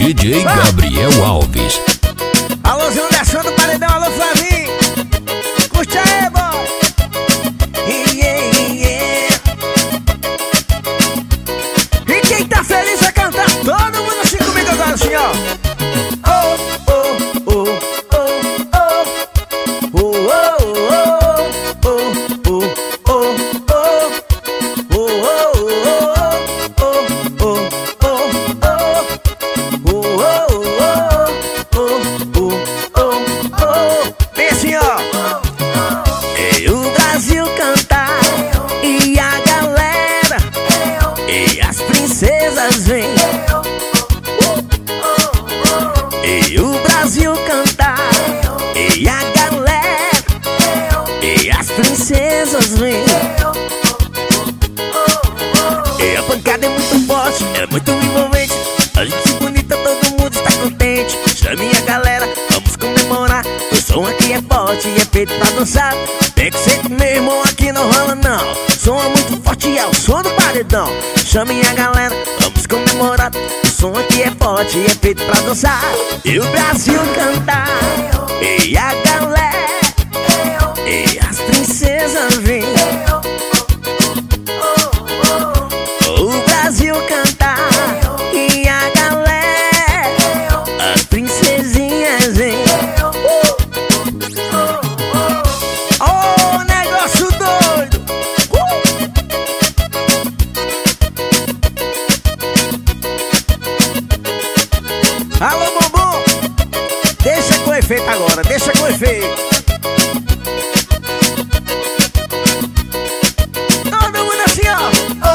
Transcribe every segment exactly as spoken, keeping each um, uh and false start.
D J Gabriel Alves. Alôzinho da São do Paredão, alô Flavinho. Curte aí, boy. Yeah, yeah. E quem tá feliz vai cantar. Todo mundo assim comigo agora, assim, ó. Oh, oh, oh, oh, oh. Oh, oh, oh, oh, oh, oh, oh. Oh, oh, oh, oh, oh. Vem assim, ó. E o Brasil cantar, e a galera, e as princesas vêm. E o Brasil cantar, e a galera, e as princesas vêm. E a pancada é muito forte, é muito envolvente. A gente bonita, todo mundo está contente. Chame a galera, vamos comemorar. O som aqui é forte e é feito pra dançar. Tem que ser meu irmão, aqui não rola não. O som é muito forte e é o som do paredão. Chame a galera, vamos comemorar. O som aqui é forte e é feito pra dançar. E o Brasil cantar, e a galera, e as princesas vêm. O Brasil cantar, e a galera, as princesinhas vêm. Oh, negócio doido. uh! Alô, bumbum, deixa com efeito agora, deixa com efeito. Todo mundo assim, ó.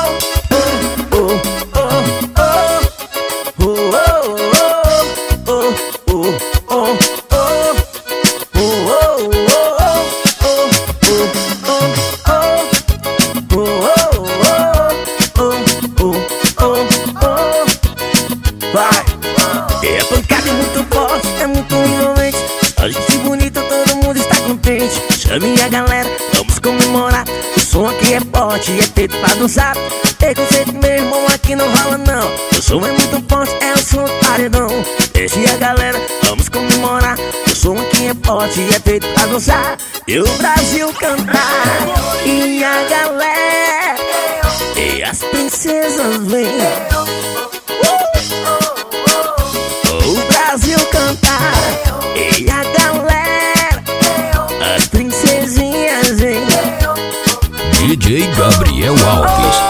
Vai! É a pancada é muito forte, é muito envolvente. A gente bonita, todo mundo está contente. Chame a galera, vamos comemorar. O som aqui é forte e é feito pra dançar. Preconceito, meu irmão, aqui não rola não. O som é muito forte, é o som do paredão. Deixe a galera, vamos comemorar. O som aqui é forte e é feito pra dançar. E o Brasil cantar, e a galera, e as princesas vêm. O Brasil cantar, e a galera, as princesinhas vêm. D J Gabriel Alves.